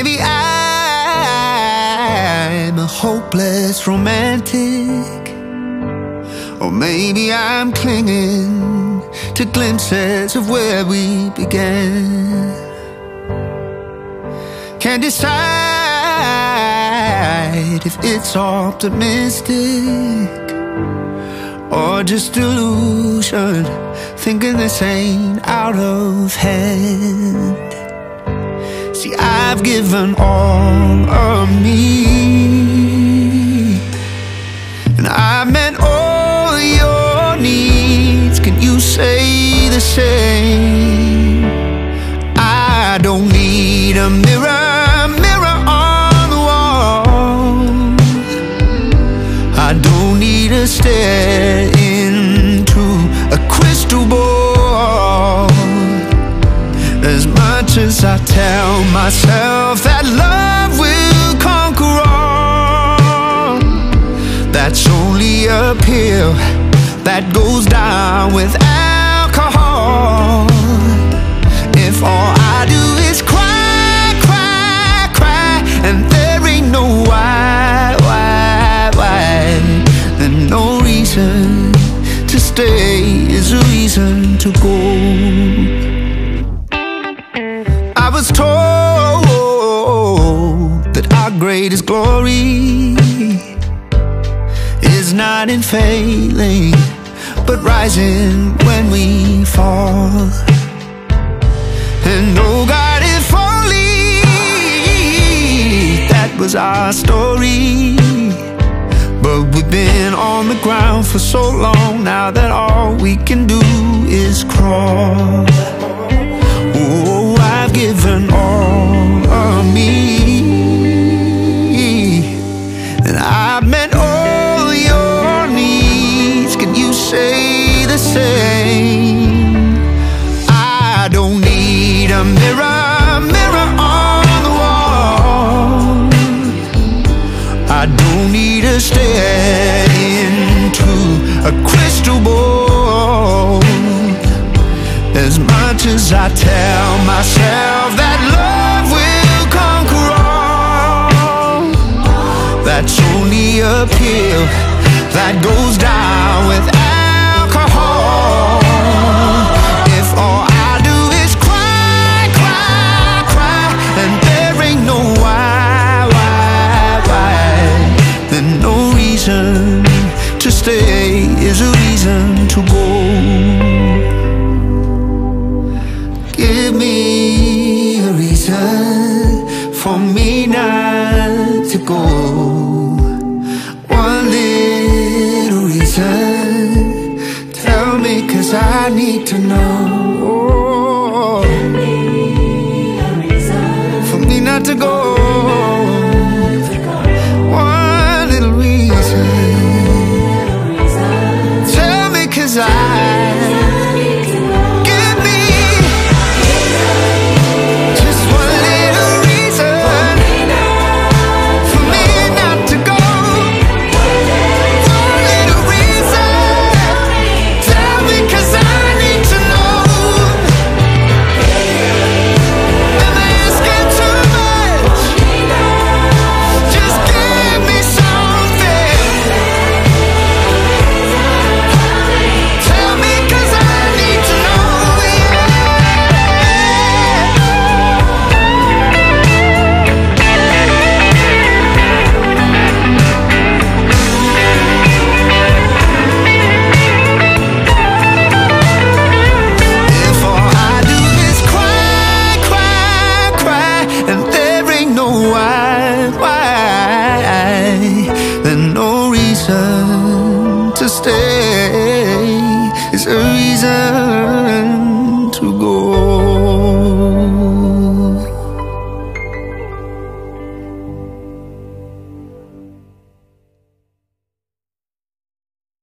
maybe I'm a hopeless romantic, or maybe I'm clinging to glimpses of where we began. Can't decide if it's optimistic or just delusion, thinking this ain't out of hand. See, I've given all of me, and I met all your needs. Can you say the same? I don't need a mirror, mirror on the wall. I don't need to stare into a crystal ball. As much as I tell myself that love will conquer all, that's only a pill that goes down with alcohol. If all I do is cry, cry, cry, and there ain't no why, then no reason to stay is a reason to go. I was told that our greatest glory is not in failing, but rising when we fall. And oh God, if only that was our story. But we've been on the ground for so long now that all we can do is crawl. Oh, I've given all of me, and I've met all your needs. Can you say the same? I don't need a mirror, mirror on the wall. I don't need to stare into a crystal ball. As much as I tell myself that love will conquer all, that's only a pill that goes down with alcohol. If all I do is cry, cry, cry, and there ain't no why, then no reason to stay is a reason to go. Give me a reason for me not to go. One little reason, tell me, 'cause I need to know. Give me a reason for me not to go. One little reason, tell me, 'cause I to stay is a reason